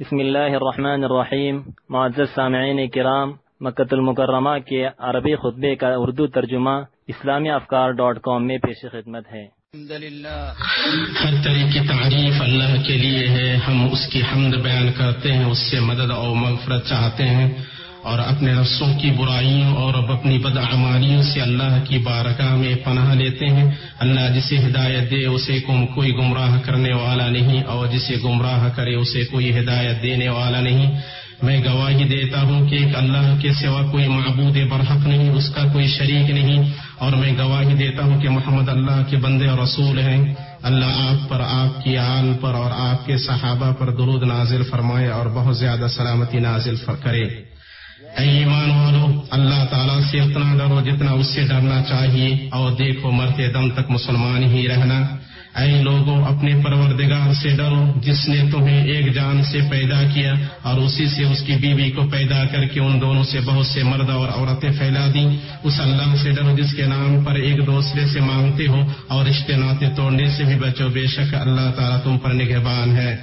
بسم اللہ الرحمن الرحیم. معزز سامعین کرام، مکۃ المکرمہ کے عربی خطبے کا اردو ترجمہ اسلامیافکار.com میں پیش خدمت ہے. ہر طرح کی تعریف اللہ کے لیے ہے. ہم اس کی حمد بیان کرتے ہیں، اس سے مدد اور مغفرت چاہتے ہیں اور اپنے نفسوں کی برائیوں اور اپنی بدعمالیوں سے اللہ کی بارگاہ میں پناہ لیتے ہیں. اللہ جسے ہدایت دے اسے کوئی گمراہ کرنے والا نہیں، اور جسے گمراہ کرے اسے کوئی ہدایت دینے والا نہیں. میں گواہی دیتا ہوں کہ ایک اللہ کے سوا کوئی معبود برحق نہیں، اس کا کوئی شریک نہیں، اور میں گواہی دیتا ہوں کہ محمد اللہ کے بندے اور رسول ہیں. اللہ آپ پر، آپ کی آل پر اور آپ کے صحابہ پر درود نازل فرمائے اور بہت زیادہ سلامتی نازل کرے. اے ایمان والو، اللہ تعالیٰ سے اتنا ڈرو جتنا اس سے ڈرنا چاہیے، اور دیکھو مرتے دم تک مسلمان ہی رہنا. اے لوگوں، اپنے پروردگار سے ڈرو جس نے تمہیں ایک جان سے پیدا کیا اور اسی سے اس کی بیوی کو پیدا کر کے ان دونوں سے بہت سے مرد اور عورتیں پھیلا دیں. اس اللہ سے ڈرو جس کے نام پر ایک دوسرے سے مانگتے ہو، اور رشتے ناطے توڑنے سے بھی بچو، بے شک اللہ تعالیٰ تم پر نگہبان ہے.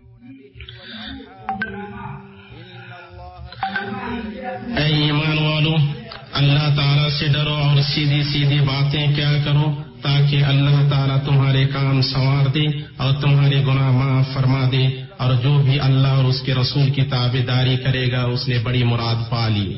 اے ایمان والو، اللہ تعالیٰ سے ڈرو اور سیدھی سیدھی باتیں کیا کرو تاکہ اللہ تعالیٰ تمہارے کام سنوار دے اور تمہارے گناہ معاف فرما دے. اور جو بھی اللہ اور اس کے رسول کی تابعداری کرے گا اس نے بڑی مراد پا لی.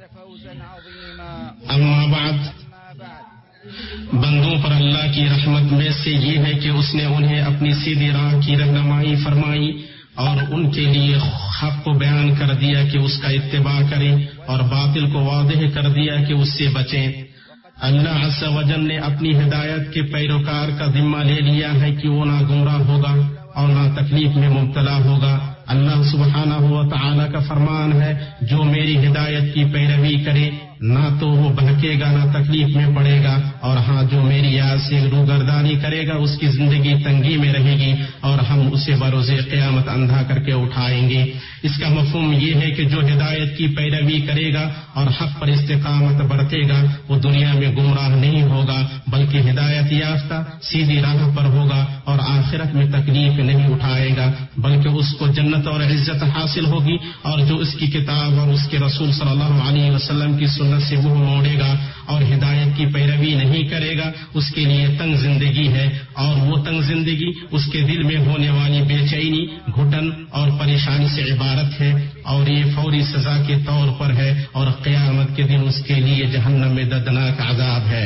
اما بعد، بندوں پر اللہ کی رحمت میں سے یہ ہے کہ اس نے انہیں اپنی سیدھی راہ کی رہنمائی فرمائی اور ان کے لیے حق کو بیان کر دیا کہ اس کا اتباع کریں، اور باطل کو واضح کر دیا کہ اس سے بچیں. اللہ عز و جل نے اپنی ہدایت کے پیروکار کا ذمہ لے لیا ہے کہ وہ نہ گمراہ ہوگا اور نہ تکلیف میں مبتلا ہوگا. اللہ سبحانہ و تعالی کا فرمان ہے، جو میری ہدایت کی پیروی کرے نہ تو وہ بہکے گا نہ تکلیف میں پڑے گا، اور ہاں جو میری یاد سے روگردانی کرے گا اس کی زندگی تنگی میں رہے گی اور ہم اسے بروز قیامت اندھا کر کے اٹھائیں گے. اس کا مفہوم یہ ہے کہ جو ہدایت کی پیروی کرے گا اور حق پر استقامت برتے گا وہ دنیا میں گمراہ نہیں ہوگا بلکہ ہدایت یافتہ سیدھی راہ پر ہوگا، اور آخرت میں تکلیف نہیں اٹھائے گا بلکہ اس کو جنت اور عزت حاصل ہوگی. اور جو اس کی کتاب اور اس کے رسول صلی اللہ علیہ وسلم کی سنت سے منہ موڑے گا اور ہدایت کی پیروی نہیں کرے گا اس کے لیے تنگ زندگی ہے، اور وہ تنگ زندگی اس کے دل میں ہونے والی بے چینی، گھٹن اور پریشانی سے عبارت ہے، اور یہ فوری سزا کے طور پر ہے، اور قیامت کے دن اس کے لیے جہنم میں دردناک عذاب ہے.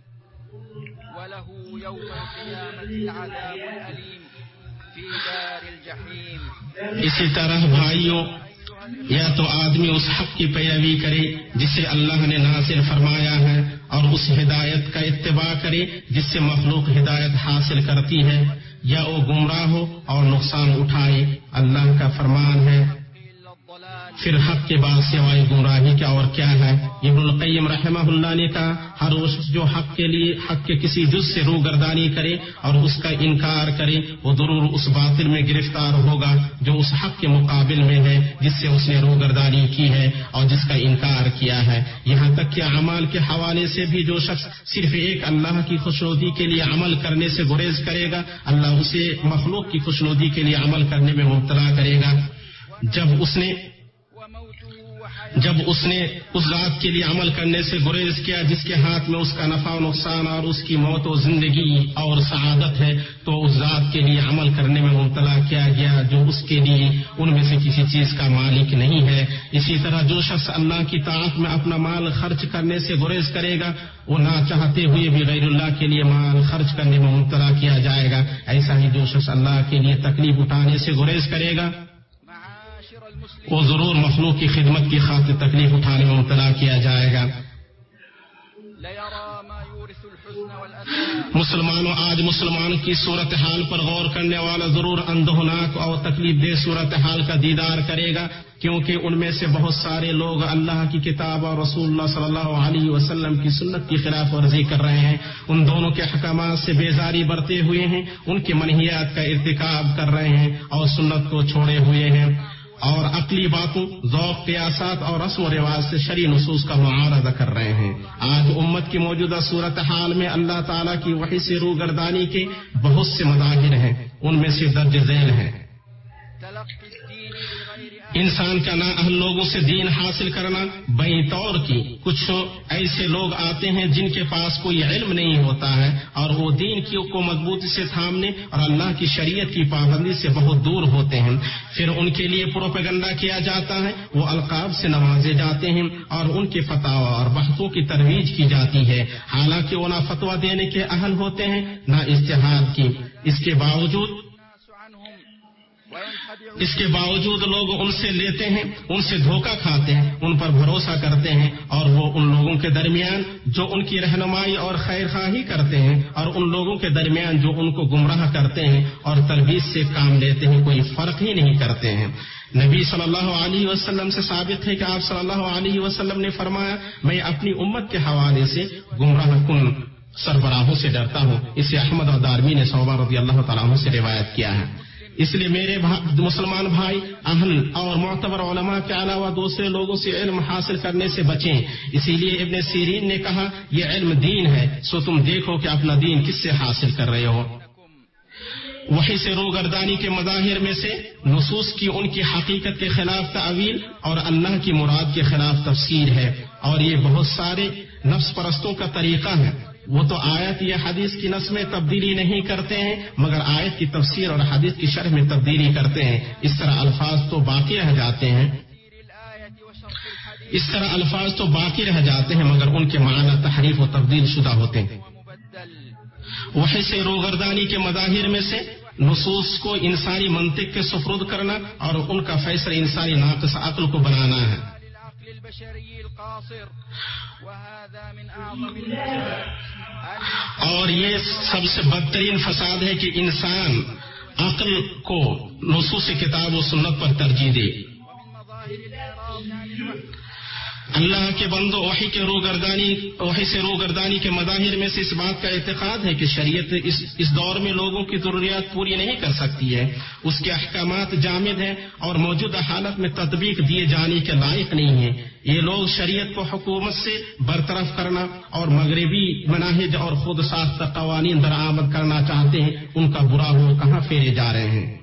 اسی طرح بھائیوں، یا تو آدمی اس حق کی پیروی کرے جسے اللہ نے نازل فرمایا ہے اور اس ہدایت کا اتباع کرے جس سے مخلوق ہدایت حاصل کرتی ہے، یا وہ گمراہ ہو اور نقصان اٹھائے. اللہ کا فرمان ہے، پھر حق کے بعد سوائے گمراہی کیا اور کیا ہے. ابن القیم رحمہ اللہ نے کہا، ہر وہ شخص جو حق کے کسی جز سے روگردانی کرے اور اس کا انکار کرے وہ ضرور اس باطل میں گرفتار ہوگا جو اس حق کے مقابل میں ہے جس سے اس نے روگردانی کی ہے اور جس کا انکار کیا ہے. یہاں تک کہ اعمال کے حوالے سے بھی جو شخص صرف ایک اللہ کی خوشنودی کے لیے عمل کرنے سے گریز کرے گا، اللہ اسے مخلوق کی خوشنودی کے لیے عمل کرنے میں مبتلا کرے گا. جب اس نے اس ذات کے لیے عمل کرنے سے گریز کیا جس کے ہاتھ میں اس کا نفع و نقصان اور اس کی موت و زندگی اور سعادت ہے، تو اس ذات کے لیے عمل کرنے میں مبتلا کیا گیا جو اس کے لیے ان میں سے کسی چیز کا مالک نہیں ہے. اسی طرح جو شخص اللہ کی طاعت میں اپنا مال خرچ کرنے سے گریز کرے گا وہ نہ چاہتے ہوئے بھی غیر اللہ کے لیے مال خرچ کرنے میں مبتلا کیا جائے گا. ایسا ہی جو شخص اللہ کے لیے تکلیف اٹھانے سے گریز کرے گا وہ ضرور مخلوق کی خدمت کی خاطر تکلیف اٹھانے میں مبتلا کیا جائے گا. مسلمانوں، آج مسلمان کی صورتحال پر غور کرنے والا ضرور اندہناک اور تکلیف دہ صورتحال کا دیدار کرے گا، کیونکہ ان میں سے بہت سارے لوگ اللہ کی کتاب اور رسول اللہ صلی اللہ علیہ وسلم کی سنت کی خلاف ورزی کر رہے ہیں، ان دونوں کے احکامات سے بیزاری برتے ہوئے ہیں، ان کے منہیات کا ارتکاب کر رہے ہیں اور سنت کو چھوڑے ہوئے ہیں، اور عقلی باتوں، ذوق، قیاسات اور رسم و رواج سے شرعی نصوص کا معارضہ کر رہے ہیں. آج امت کی موجودہ صورتحال میں اللہ تعالیٰ کی وحی سے روگردانی کے بہت سے مظاہر ہیں، ان میں سے درج ذیل ہیں. انسان کا نااہل لوگوں سے دین حاصل کرنا بئی طور کی کچھ ایسے لوگ آتے ہیں جن کے پاس کوئی علم نہیں ہوتا ہے اور وہ دین کو مضبوطی سے تھامنے اور اللہ کی شریعت کی پابندی سے بہت دور ہوتے ہیں. پھر ان کے لیے پروپیگنڈا کیا جاتا ہے، وہ القاب سے نوازے جاتے ہیں اور ان کے فتاوی اور بحثوں کی ترویج کی جاتی ہے، حالانکہ وہ نہ فتویٰ دینے کے اہل ہوتے ہیں نہ اجتہاد کی. اس کے باوجود لوگ ان سے لیتے ہیں، ان سے دھوکہ کھاتے ہیں، ان پر بھروسہ کرتے ہیں اور وہ ان لوگوں کے درمیان جو ان کی رہنمائی اور خیر خواہی کرتے ہیں اور ان لوگوں کے درمیان جو ان کو گمراہ کرتے ہیں اور تلبیس سے کام لیتے ہیں کوئی فرق ہی نہیں کرتے ہیں. نبی صلی اللہ علیہ وسلم سے ثابت ہے کہ آپ صلی اللہ علیہ وسلم نے فرمایا، میں اپنی امت کے حوالے سے گمراہ کن سربراہوں سے ڈرتا ہوں. اسے احمد اور دارمی نے صوبہ رضی اللہ تعالیٰ عنہ سے روایت کیا ہے. اس لیے میرے مسلمان بھائی، اہل اور معتبر علماء کے علاوہ دوسرے لوگوں سے علم حاصل کرنے سے بچیں. اسی لیے ابن سیرین نے کہا، یہ علم دین ہے، سو تم دیکھو کہ اپنا دین کس سے حاصل کر رہے ہو. وحی سے روگردانی کے مظاہر میں سے نصوص کی ان کی حقیقت کے خلاف تعویل اور اللہ کی مراد کے خلاف تفسیر ہے، اور یہ بہت سارے نفس پرستوں کا طریقہ ہے. وہ تو آیت یا حدیث کی نص میں تبدیلی نہیں کرتے ہیں مگر آیت کی تفسیر اور حدیث کی شرح میں تبدیلی کرتے ہیں. اس طرح الفاظ تو باقی رہ جاتے ہیں مگر ان کے معنی تحریف و تبدیل شدہ ہوتے ہیں. وحی سے روگردانی کے مظاہر میں سے نصوص کو انسانی منطق کے سپرد کرنا اور ان کا فیصلہ انسانی ناقص عقل کو بنانا ہے. اور یہ سب سے بدترین فساد ہے کہ انسان عقل کو نصوص کتاب و سنت پر ترجیح دے. اللہ کے بندو، وحی سے روگردانی کے مظاہر میں سے اس بات کا اعتقاد ہے کہ شریعت اس دور میں لوگوں کی ضروریات پوری نہیں کر سکتی ہے. اس کے احکامات جامد ہیں اور موجودہ حالت میں تطبیق دیے جانے کے لائق نہیں ہیں. یہ لوگ شریعت کو حکومت سے برطرف کرنا اور مغربی مناہج اور خود ساختہ قوانین درآمد کرنا چاہتے ہیں. ان کا برا ہو کہاں پھیرے جا رہے ہیں.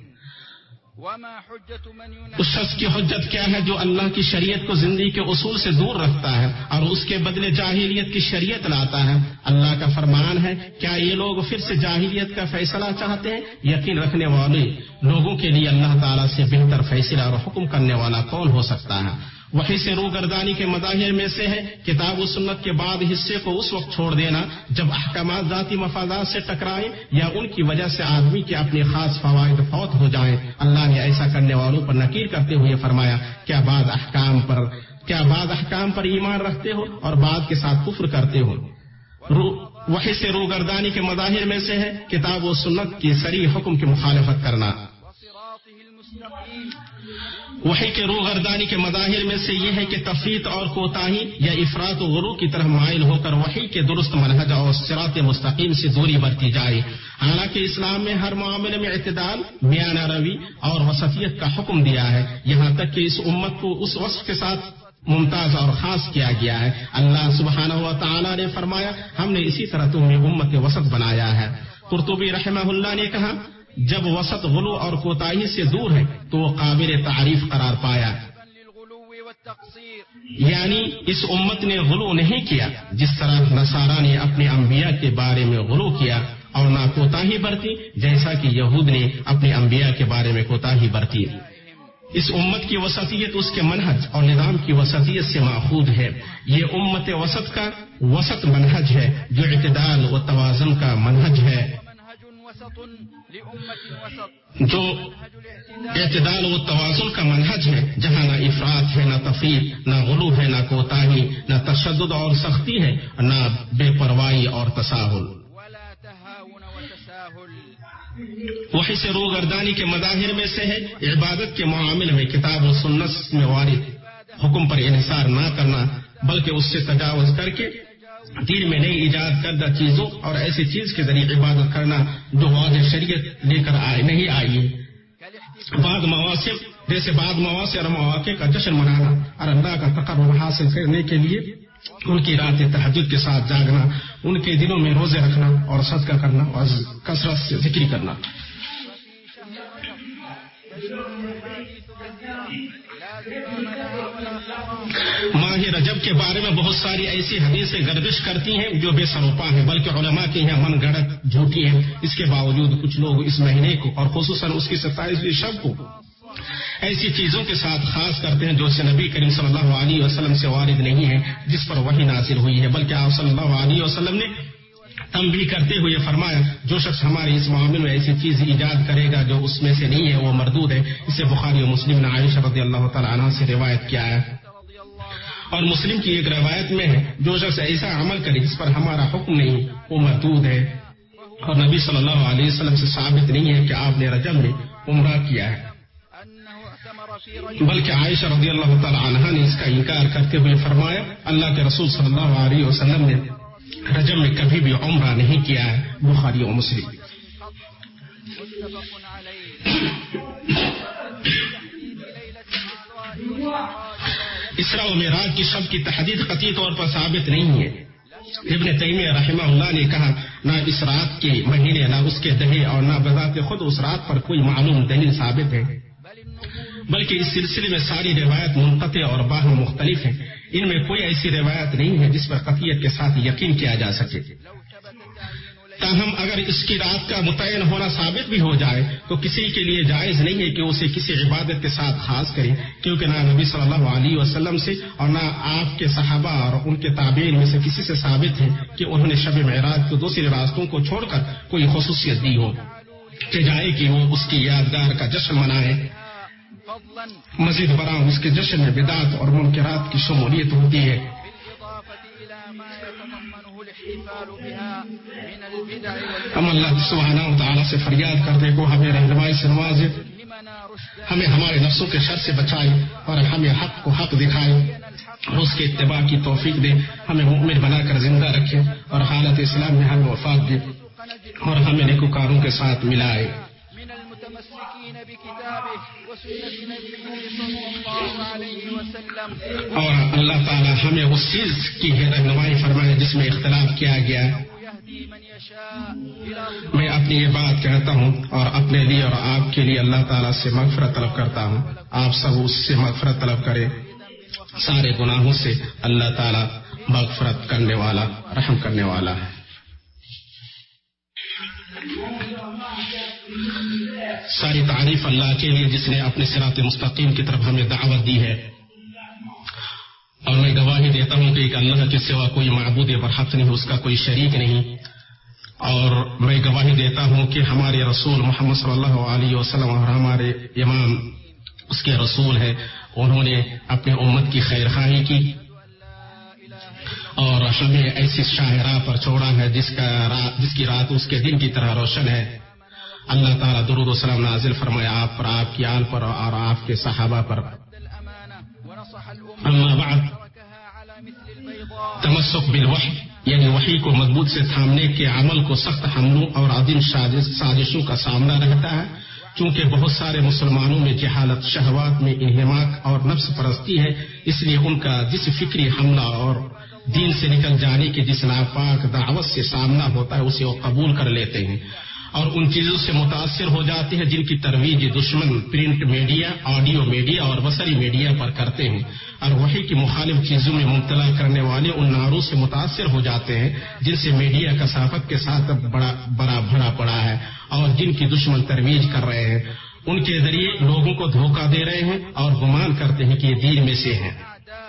اس شخص کی حجت کیا ہے جو اللہ کی شریعت کو زندگی کے اصول سے دور رکھتا ہے اور اس کے بدلے جاہلیت کی شریعت لاتا ہے. اللہ کا فرمان ہے، کیا یہ لوگ پھر سے جاہلیت کا فیصلہ چاہتے ہیں؟ یقین رکھنے والے لوگوں کے لیے اللہ تعالیٰ سے بہتر فیصلہ اور حکم کرنے والا کون ہو سکتا ہے. وحی سے روگردانی کے مظاہر میں سے ہے کتاب و سنت کے بعد حصے کو اس وقت چھوڑ دینا جب احکامات ذاتی مفادات سے ٹکرائیں یا ان کی وجہ سے آدمی کے اپنے خاص فوائد فوت ہو جائیں. اللہ نے ایسا کرنے والوں پر نکیر کرتے ہوئے فرمایا، کیا بعض احکام پر ایمان رکھتے ہو اور بعض کے ساتھ کفر کرتے ہو. وحی سے روگردانی کے مظاہر میں سے ہے کتاب و سنت کی صریح حکم کی مخالفت کرنا. وحی کے روگردانی کے مظاہر میں سے یہ ہے کہ تفریط اور کوتاہی یا افراط و غلو کی طرف مائل ہو کر وحی کے درست منہج اور صراط مستقیم سے دوری برتی جائے. حالانکہ اسلام میں ہر معاملے میں اعتدال، میانہ روی اور وسطیت کا حکم دیا ہے، یہاں تک کہ اس امت کو اس وصف کے ساتھ ممتاز اور خاص کیا گیا ہے. اللہ سبحانہ و تعالی نے فرمایا، ہم نے اسی طرح تمہیں امت وسط بنایا ہے. قرطبی رحمہ اللہ نے کہا، جب وسط غلو اور کوتاہی سے دور ہے تو وہ قابل تعریف قرار پایا. یعنی اس امت نے غلو نہیں کیا جس طرح نصارہ نے اپنے انبیاء کے بارے میں غلو کیا، اور نہ کوتاہی برتی جیسا کہ یہود نے اپنے انبیاء کے بارے میں کوتاہی برتی. اس امت کی وسطیت اس کے منہج اور نظام کی وسطیت سے ماخوذ ہے. یہ امت وسط کا وسط منہج ہے جو اعتدال و توازن کا منہج ہے، جو اعتدال و توازن کا منہج ہے، جہاں نہ افراط ہے، نہ تفریط، نہ غلو ہے، نہ کوتاہی، نہ تشدد اور سختی ہے، نہ بے پرواہی اور تساہل. وحی سے روگردانی کے مظاہر میں سے ہے عبادت کے معاملے میں کتاب و سنت میں وارد حکم پر انحصار نہ کرنا، بلکہ اس سے تجاوز کر کے دین میں نئی ایجاد کردہ چیزوں اور ایسی چیز کے ذریعے عبادت کرنا جو واضح شریعت لے کر نہیں آئی. بعض مواسم اور مواقع کا جشن منانا اور اللہ کا تقرب حاصل کرنے کے لیے ان کی رات تہجد کے ساتھ جاگنا، ان کے دنوں میں روزے رکھنا اور صدقہ کرنا اور کثرت سے ذکر کرنا. ماہ رجب کے بارے میں بہت ساری ایسی حدیثیں گردش کرتی ہیں جو بے سروپا ہیں، بلکہ علماء کے یہاں من گھڑت جھوٹی ہیں۔ اس کے باوجود کچھ لوگ اس مہینے کو اور خصوصاً اس کی 27ویں شب کو ایسی چیزوں کے ساتھ خاص کرتے ہیں جو سے نبی کریم صلی اللہ علیہ وسلم سے وارد نہیں ہے، جس پر وحی نازل ہوئی ہے، بلکہ آپ صلی اللہ علیہ وسلم نے تنبیہ کرتے ہوئے فرمایا جو شخص ہمارے اس معاملے میں ایسی چیز ایجاد کرے گا جو اس میں سے نہیں ہے وہ مردود ہے۔ اسے بخاری و مسلم نے عائشہ رضی اللہ تعالی عنہا سے روایت کیا ہے، اور مسلم کی ایک روایت میں ہے جو شخص ایسا عمل کرے جس پر ہمارا حکم نہیں وہ مردود ہے، اور نبی صلی اللہ علیہ وسلم سے ثابت نہیں ہے کہ آپ نے رجب میں عمرہ کیا ہے، بلکہ عائشہ رضی اللہ تعالی عنہا نے اس کا انکار کرتے ہوئے فرمایا اللہ کے رسول صلی اللہ علیہ وسلم نے رجب میں کبھی بھی عمرہ نہیں کیا ہے۔ بخاری و مسلم۔ اسراء و معراج کی شب کی تحدید قطعی طور پر ثابت نہیں ہے۔ ابن تیمیہ رحمہ اللہ نے کہا نہ اس رات کے مہینے نہ اس کے دہے اور نہ بذات خود اس رات پر کوئی معلوم دلیل ثابت ہے، بلکہ اس سلسلے میں ساری روایت منقطع اور باہم مختلف ہیں، ان میں کوئی ایسی روایت نہیں ہے جس پر قطعیت کے ساتھ یقین کیا جا سکے۔ تاہم اگر اس کی رات کا متعین ہونا ثابت بھی ہو جائے تو کسی کے لیے جائز نہیں ہے کہ اسے کسی عبادت کے ساتھ خاص کرے، کیونکہ نہ نبی صلی اللہ علیہ وسلم سے اور نہ آپ کے صحابہ اور ان کے تابعین میں سے کسی سے ثابت ہے کہ انہوں نے شب معراج کو دوسری راستوں کو چھوڑ کر کوئی خصوصیت دی ہو کہ جائے کہ وہ اس کی یادگار کا جشن منائے۔ مزید برآں اس کے جشن میں بدعات اور منکرات کی شمولیت ہوتی ہے۔ ہم اللہ سبحانہ و تعالیٰ سے فریاد کرتے کو ہمیں رہنمائی سے نوازے، ہمیں ہمارے نفسوں کے شر سے بچائے اور ہمیں حق کو حق دکھائے اور اس کے اتباع کی توفیق دے، ہمیں مؤمن بنا کر زندہ رکھے اور حالت اسلام میں ہمیں وفات دے اور ہمیں نیکوکاروں کے ساتھ ملائے۔ اور اللہ تعالی ہمیں اس چیز کی رہنمائی فرمائے جس میں اختلاف کیا گیا ہے۔ میں اپنی یہ بات کہتا ہوں اور اپنے لیے اور آپ کے لیے اللہ تعالیٰ سے مغفرت طلب کرتا ہوں، آپ سب اس سے مغفرت طلب کریں، سارے گناہوں سے اللہ تعالیٰ مغفرت کرنے والا رحم کرنے والا ہے۔ ساری تعریف اللہ کے لیے جس نے اپنے صراط مستقیم کی طرف ہمیں دعوت دی ہے، اور میں گواہی دیتا ہوں کہ ایک اللہ کے سوا کوئی معبود برحق نہیں، اس کا کوئی شریک نہیں، اور میں گواہی دیتا ہوں کہ ہمارے رسول محمد صلی اللہ علیہ وسلم اور ہمارے امام اس کے رسول ہیں، انہوں نے اپنے امت کی خیر خواہی کی اور ہمیں ایسی شاہ راہ پر چھوڑا ہے جس کی رات اس کے دن کی طرح روشن ہے۔ اللہ تعالیٰ درود و سلام نازل فرمائے آپ پر، آپ کی آل پر اور آپ کے صحابہ پر۔ اما بعد، تمسک بالوحی یعنی وحی کو مضبوط سے تھامنے کے عمل کو سخت حملوں اور عظیم سازشوں کا سامنا رہتا ہے، چونکہ بہت سارے مسلمانوں میں جہالت، شہوات میں انہماک اور نفس پرستی ہے، اس لیے ان کا جس فکری حملہ اور دین سے نکل جانے کی جس ناپاک دعوت سے سامنا ہوتا ہے اسے وہ قبول کر لیتے ہیں اور ان چیزوں سے متاثر ہو جاتے ہیں جن کی ترویج دشمن پرنٹ میڈیا، آڈیو میڈیا اور بصری میڈیا پر کرتے ہیں، اور وحی کی مخالف چیزوں میں مبتلا کرنے والے ان ناروں سے متاثر ہو جاتے ہیں جن سے میڈیا کثافت کے ساتھ بڑا بھرا پڑا ہے اور جن کی دشمن ترویج کر رہے ہیں، ان کے ذریعے لوگوں کو دھوکہ دے رہے ہیں اور گمان کرتے ہیں کہ یہ دین میں سے ہیں۔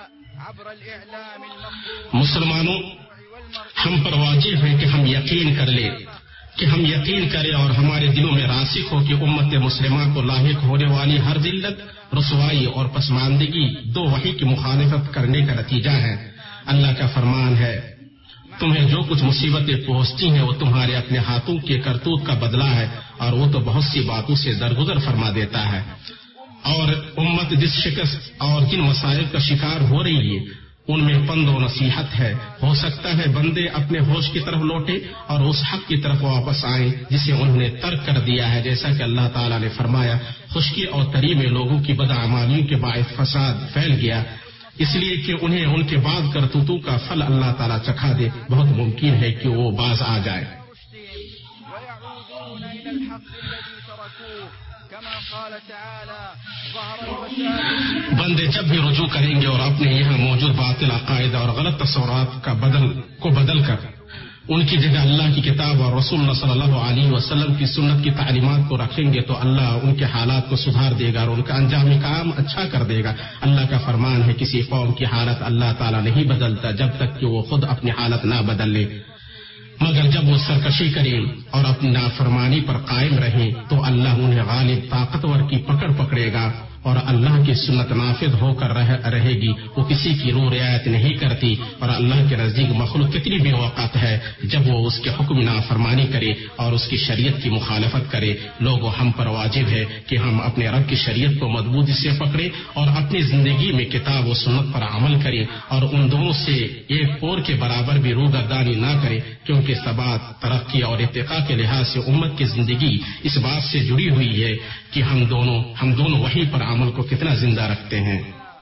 مسلمانوں، ہم پر واجب ہے کہ ہم یقین کریں اور ہمارے دلوں میں راسخ ہو کہ امت مسلمہ کو لاحق ہونے والی ہر ذلت، رسوائی اور پسماندگی دو وحی کی مخالفت کرنے کا نتیجہ ہے۔ اللہ کا فرمان ہے، تمہیں جو کچھ مصیبتیں پہنچتی ہیں وہ تمہارے اپنے ہاتھوں کے کرتوت کا بدلہ ہے، اور وہ تو بہت سی باتوں سے درگزر فرما دیتا ہے۔ اور امت جس شکست اور جن مسائل کا شکار ہو رہی ہے ان میں پند و نصیحت ہے، ہو سکتا ہے بندے اپنے ہوش کی طرف لوٹیں اور اس حق کی طرف واپس آئیں جسے انہوں نے ترک کر دیا ہے، جیسا کہ اللہ تعالیٰ نے فرمایا خشکی اور تری میں لوگوں کی بدعمالیوں کے باعث فساد پھیل گیا، اس لیے کہ انہیں ان کے بعد کرتوتوں کا پھل اللہ تعالیٰ چکھا دے، بہت ممکن ہے کہ وہ باز آ جائے۔ بندے جب بھی رجوع کریں گے اور اپنے یہاں موجود باطل عقائد اور غلط تصورات کو بدل کر ان کی جگہ اللہ کی کتاب اور رسول اللہ صلی اللہ علیہ وسلم کی سنت کی تعلیمات کو رکھیں گے تو اللہ ان کے حالات کو سدھار دے گا اور ان کا انجام کام اچھا کر دے گا. اللہ کا فرمان ہے کسی قوم کی حالت اللہ تعالیٰ نہیں بدلتا جب تک کہ وہ خود اپنی حالت نہ بدل لے، مگر جب وہ سرکشی کریں اور اپنی نافرمانی پر قائم رہیں تو اللہ انہیں غالب طاقتور کی پکڑ پکڑے گا اور اللہ کی سنت نافذ ہو کر رہے گی. وہ کسی کی روح رعایت نہیں کرتی اور اللہ کے نزدیک مخلوق کتنی بے وقت ہے جب وہ اس کے حکم نافرمانی کرے اور اس کی شریعت کی مخالفت کرے. لوگوں ہم پر واجب ہے کہ ہم اپنے رب کی شریعت کو مضبوطی سے پکڑیں اور اپنی زندگی میں کتاب و سنت پر عمل کریں اور ان دونوں سے ایک اور کے برابر بھی روگردانی نہ کریں، کیونکہ ثبات، ترقی اور ارتقاء کے لحاظ سے امت کی زندگی اس بات سے جڑی ہوئی ہے کہ ہم دونوں وحی پر عمل کو کتنا زندہ رکھتے ہیں.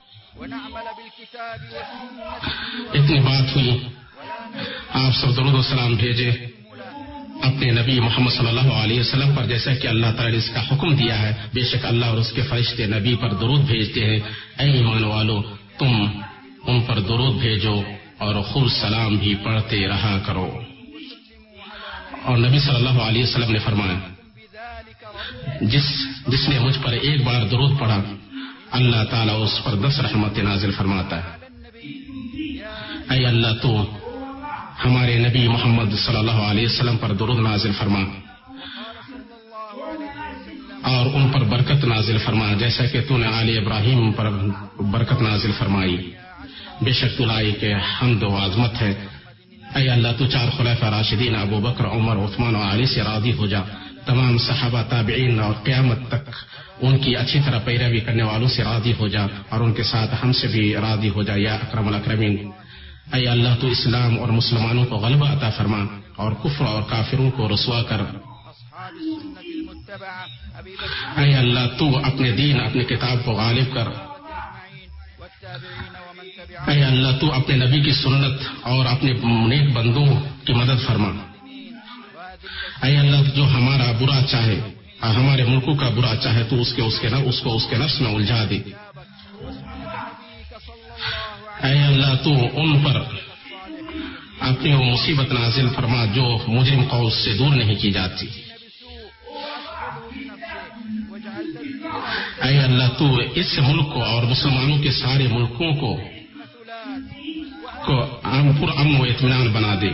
اتنی بات ہوئی، آپ سب درود و سلام بھیجے اپنے نبی محمد صلی اللہ علیہ وسلم پر جیسا کہ اللہ تعالی نے اس کا حکم دیا ہے. بے شک اللہ اور اس کے فرشتے نبی پر درود بھیجتے ہیں. اے ایمان والو، تم ان پر درود بھیجو اور خوب سلام بھی پڑھتے رہا کرو. اور نبی صلی اللہ علیہ وسلم نے فرمایا، جس نے مجھ پر ایک بار درود پڑھا اللہ تعالیٰ اس پر 10 رحمت نازل فرماتا ہے. اے اللہ تو ہمارے نبی محمد صلی اللہ علیہ وسلم پر درود نازل فرما اور ان پر برکت نازل فرما جیسا کہ تو نے آل ابراہیم پر برکت نازل فرمائی. بے شک تو لائق حمد و عظمت ہے. اے اللہ تو 4 خلفاء راشدین ابو بکر، عمر، عثمان اور علی سے راضی ہو جا. تمام صحابہ، تابعین اور قیامت تک ان کی اچھی طرح پیروی کرنے والوں سے راضی ہو جا اور ان کے ساتھ ہم سے بھی راضی ہو جا یا اکرم الاکرمین. اے اللہ تو اسلام اور مسلمانوں کو غلبہ عطا فرما اور کفر اور کافروں کو رسوا کر. اے اللہ تو اپنے دین، اپنے کتاب کو غالب کر. اے اللہ تو اپنے نبی کی سنت اور اپنے نیک بندوں کی مدد فرما. اے اللہ جو ہمارا برا چاہے اور ہمارے ملکوں کا برا چاہے تو اس کے نفس میں الجھا دے. اے اللہ تو ان پر اپنی وہ مصیبت نازل فرما جو مجرم قوم سے دور نہیں کی جاتی. اے اللہ تو اس ملک کو اور مسلمانوں کے سارے ملکوں کو پرامن و اطمینان بنا دے.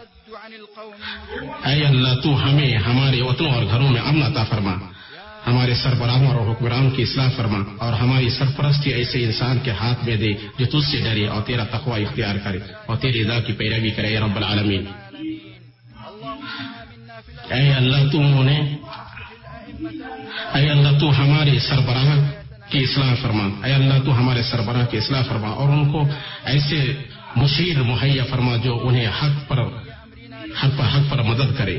اے اللہ تو ہمیں ہمارے وطنوں اور گھروں میں امن عطا فرما. ہمارے سربراہوں اور حکمرانوں کی اصلاح فرما اور ہماری سرپرستی ایسے انسان کے ہاتھ میں دے جو تجھ سے ڈرے اور تیرا تقوی اختیار کرے اور تیری رضا کی پیروی کرے یا رب العالمین. اے اللہ تو ہمارے سربراہ کی اصلاح فرما. اے اللہ تو ہمارے سربراہ کی اصلاح فرما اور ان کو ایسے مشیر مہیا فرما جو انہیں حق پر مدد کرے.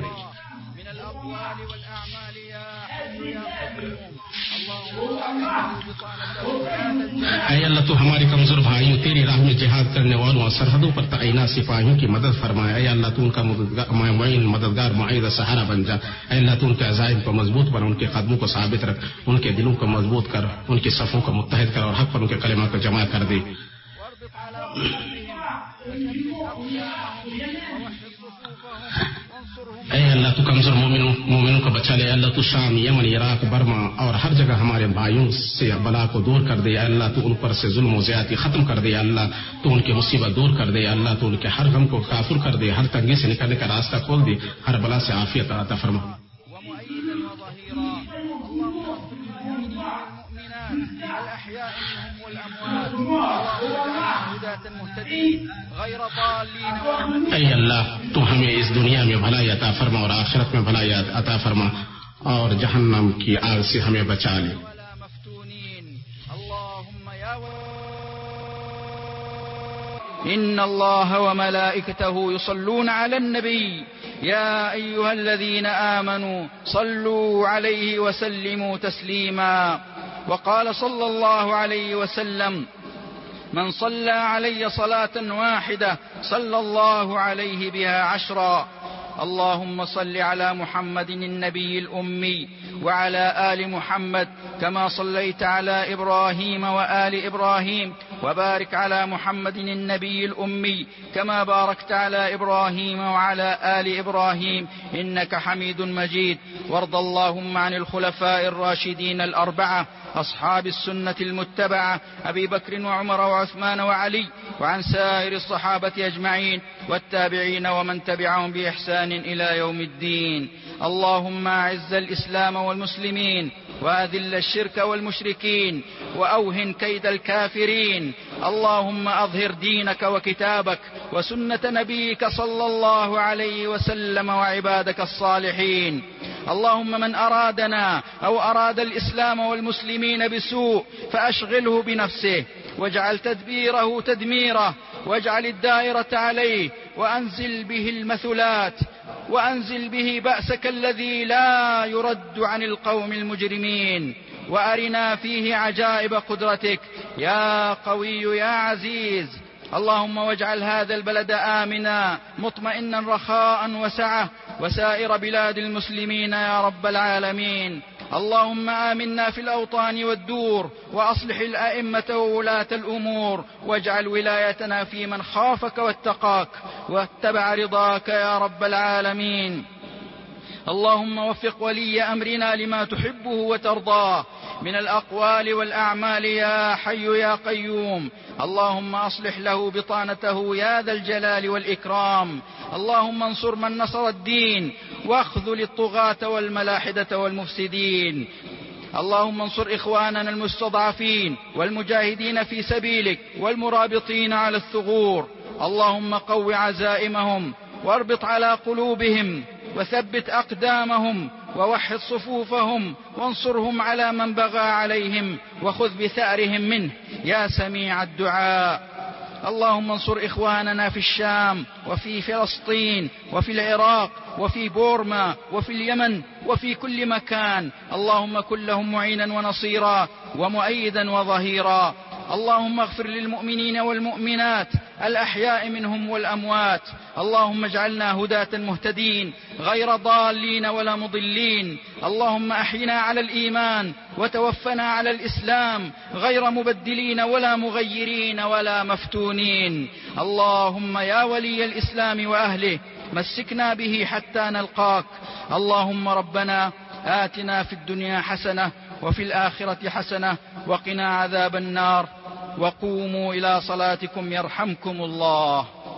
اے اللہ تو ہمارے کمزور بھائیوں، تیری راہ میں جہاد کرنے والوں اور سرحدوں پر تعینات سپاہیوں کی مدد فرمائے. اے اللہ تو ان کا مددگار معید سہارا بن جا. اے اللہ تو ان کے عزائم کو مضبوط بنا، ان کے قدموں کو ثابت رکھ، ان کے دلوں کو مضبوط کر، ان کے صفوں کو متحد کر اور حق پر ان کے کلمات کو جمع کر دے. اے اللہ تو کمزور مومنوں کو بچا لے. اللہ تو شام، یمن، عراق، برما اور ہر جگہ ہمارے بھائیوں سے بلا کو دور کر دے. اے اللہ تو ان پر سے ظلم و زیادتی ختم کر دے. اللہ تو ان کی مصیبت دور کر دے. اللہ تو ان کے ہر غم کو کافر کر دے، ہر تنگی سے نکلنے کا راستہ کھول دے، ہر بلا سے عافیت عطا فرما. اے اللہ تو ہمیں اس دنیا میں بھلائی عطا فرما اور آخرت میں بھلائی عطا فرما اور جہنم کی آگ سے ہمیں بچا لے. إن الله وملائكته يصلون على النبي يا أيها الذين آمنوا صلوا عليه وسلموا تسليما. وقال صلى الله عليه وسلم من صلى علي صلاة واحدة صلى الله عليه بها 10. اللهم صل على محمد النبي الأمي وعلى آل محمد كما صليت على إبراهيم وآل إبراهيم، وبارك على محمد النبي الأمي كما باركت على إبراهيم وعلى آل إبراهيم إنك حميد مجيد. وارض اللهم عن الخلفاء الراشدين الأربعة أصحاب السنة المتبعة أبي بكر وعمر وعثمان وعلي، وعن سائر الصحابة أجمعين والتابعين ومن تبعهم بإحسان إلى يوم الدين. اللهم أعز الإسلام والمسلمين وأذل الشرك والمشركين وأوهن كيد الكافرين. اللهم أظهر دينك وكتابك وسنة نبيك صلى الله عليه وسلم وعبادك الصالحين. اللهم من أرادنا أو أراد الإسلام والمسلمين بسوء فأشغله بنفسه، واجعل تدبيره تدميره، واجعل الدائرة عليه، وأنزل به المثلات، وأنزل به بأسك الذي لا يرد عن القوم المجرمين، وأرنا فيه عجائب قدرتك يا قوي يا عزيز. اللهم واجعل هذا البلد آمنا مطمئنا رخاء وسعة، وسائر بلاد المسلمين يا رب العالمين. اللهم آمنا في الأوطان والدور، وأصلح الأئمة وولاة الأمور، واجعل ولايتنا في من خافك واتقاك واتبع رضاك يا رب العالمين. اللهم وفق ولي أمرنا لما تحبه وترضاه من الأقوال والأعمال يا حي يا قيوم. اللهم أصلح له بطانته يا ذا الجلال والإكرام. اللهم انصر من نصر الدين، واخذل الطغاة والملاحدة والمفسدين. اللهم انصر إخواننا المستضعفين والمجاهدين في سبيلك والمرابطين على الثغور. اللهم قو عزائمهم واربط على قلوبهم وثبت أقدامهم ووحد صفوفهم، وانصرهم على من بغى عليهم وخذ بثأرهم منه يا سميع الدعاء. اللهم انصر إخواننا في الشام وفي فلسطين وفي العراق وفي بورما وفي اليمن وفي كل مكان. اللهم كن لهم معينا ونصيرا ومؤيدا وظهيرا. اللهم اغفر للمؤمنين والمؤمنات الأحياء منهم والأموات. اللهم اجعلنا هداة مهتدين غير ضالين ولا مضلين. اللهم أحينا على الإيمان وتوفنا على الإسلام غير مبدلين ولا مغيرين ولا مفتونين. اللهم يا ولي الإسلام وأهله مسكنا به حتى نلقاك. اللهم ربنا آتنا في الدنيا حسنة وفي الآخرة حسنة وقنا عذاب النار. وقوموا إلى صلاتكم يرحمكم الله.